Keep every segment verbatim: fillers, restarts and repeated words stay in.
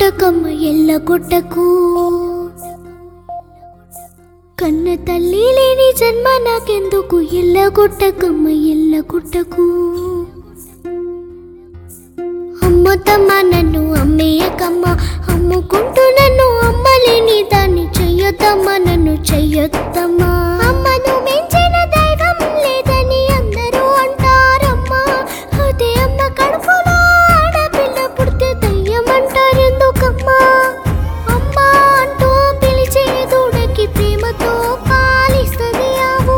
కొట్టకమ్మ ఎల్ల కొట్టకు, కన్న తల్లి లేని జన్మ నాకెందుకు, ఎల్ల కొట్టకమ్మ ఎల్ల కొట్టకు. అమ్మతమ్మ నన్ను అమ్మేయకమ్మ, అమ్ముకుంటూ నన్ను అమ్మలేని దాన్ని చెయ్యొద్దమ్మా, నన్ను చెయ్యొద్దమ్మా. అమ్మను మించిన దైవం లేదని అందరూ అంటారమ్మా, అదే అమ్మ కడుపులో ఆడపిల్ల పుడితే దయ్యం అంటారెందుకమ్మా. అమ్మ అంటూ పిలిచే దూడకి ప్రేమతో పాలిస్తుంది ఆవు,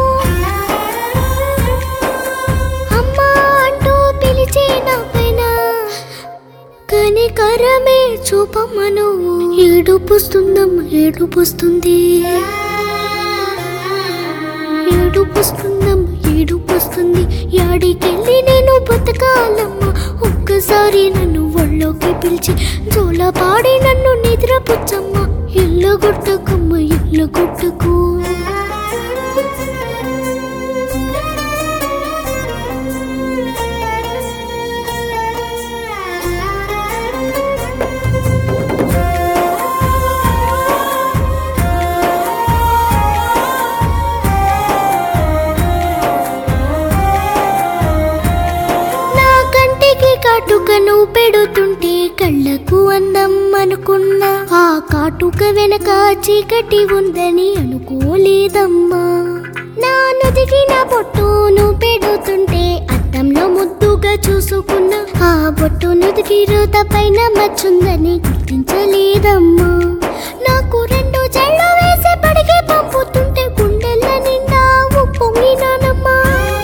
అమ్మ అంటూ పిలిచే నా పైన కనికరమే చూపమ్మను. ఏడుపుస్తుందమ్మ ఏడుపుస్తుంది, ఏడుపుస్తుందమ్మ ఏడుపుస్తుంది. యాడికెళ్ళి నేను బతకాలమ్మ, ఒక్కసారి నన్ను ఒళ్ళోకి పిలిచి జోల పాడి నన్ను నిద్రపుచ్చమ్మ. ఎల్లగొట్టకమ్మ ఎల్లగొట్టకు. కాటుకను పెడుతుంటే కళ్ళకు అందం అనుకున్నా, ఆ కాటుక వెనక చీకటి ఉందని అనుకోలేదమ్మా. నా నుదిగిన బొట్టును పెడుతుంటే అద్దంలో ముద్దుగా చూసుకున్నా, ఆ బొట్టు నుదికి రోత పైన మచ్చుందని గుర్తించలేదమ్మా. నాకు రెండు జళ్ళు వేసి పడిగే పంపుతుంటే గుండెల నిండా ఉప్పొంగినానమ్మా.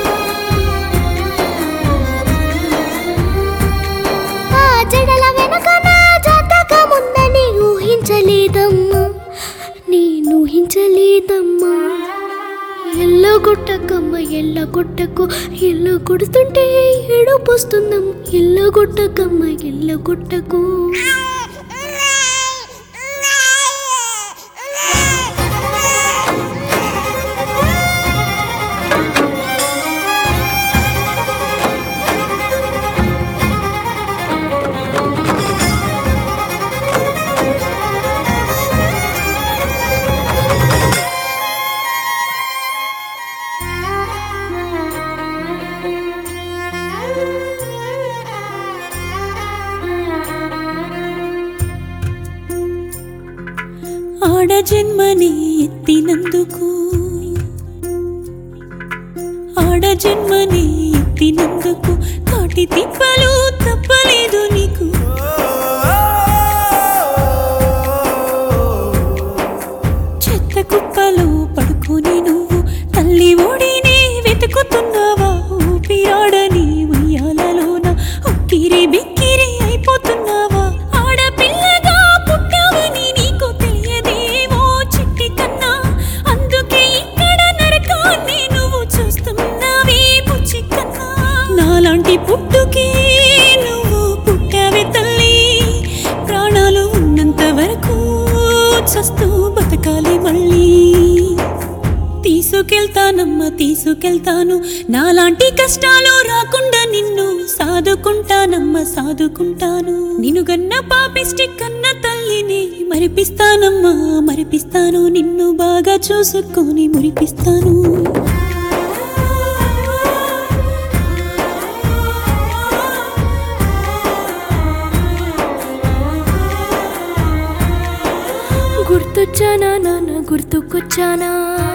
జడల వెనక నా జాతకం ఉందని ఊహించలేదమ్మా, నేను ఊహించలేదమ్మా. ఎల్లగొట్టకమ్మ ఎల్లగొట్టకు, ఎల్ల కొడుతుంటే ఏడుపొస్తుందమ్మ. ఎల్లగొట్టకమ్మ ఎల్లగొట్టకు. ఆడ జన్మని ఎత్తినందుకు, ఆడ జన్మని ఎత్తినందుకు కాటి తిప్పలు తప్పలేదు నీకు. చెత్త కుప్పలు పడుకొని నువ్వు తల్లి ఓడిని వెతుకుతున్నావా, ఊపిరాడని ఉయ్యాలలోన ఉక్కిరి బిక్కిరి అయిపోతున్నావా. ఆడపిల్లగా పుట్టావని నీకు తెలియదేమో చిట్టి కన్నా, అందుకే ఇక్కడ నరకాన్ని నువ్వు చూస్తున్నావే బుచ్చి కన్నా. నాలాంటి పుట్టుకే నువ్వు పుట్టావే తల్లి, ప్రాణాలు ఉన్నంత వరకు చస్తూ బతకాలి మళ్ళీ. తీసుకెళ్తానమ్మ తీసుకెళ్తాను, నాలాంటి కష్టాలు రాకుండా నిన్ను సాదుకుంటానమ్మ సాదుకుంటాను. నిన్ను గన్న పాపిష్టి కన్న తల్లిని మరిపిస్తానమ్మా మరిపిస్తాను, నిన్ను బాగా చూసుకొని మురిపిస్తాను. గుర్తొచ్చానా నాన్న గుర్తుకొచ్చానా,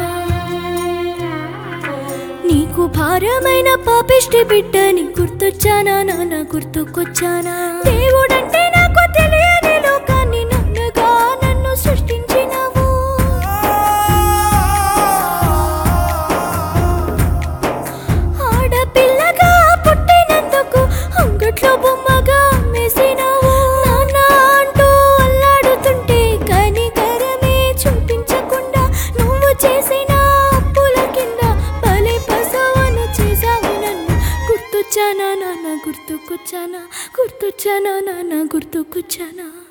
నీకు భారమైన పాపిష్టి బిడ్డని గుర్తొచ్చానా నాన్న గుర్తుకొచ్చానా. దేవుడంటే నాకు తెలియని లోకాన్ని నన్నగా నన్ను సృష్టించినావు, ఆడపిల్లగా పుట్టినందుకు అంగట్లో బొమ్మగా అమ్మేసినావు. నాన్న అంటూ అల్లాడుతుంటే కనికరమే చూపించకుండా నువ్వు చేసిన అప్పుల కింద బలి పసవను చేసావు నన్ను. గుర్తొచ్చానా నాన్న గుర్తుకొచ్చానా, గుర్తొచ్చానా నాన్న గుర్తుకొచ్చానా.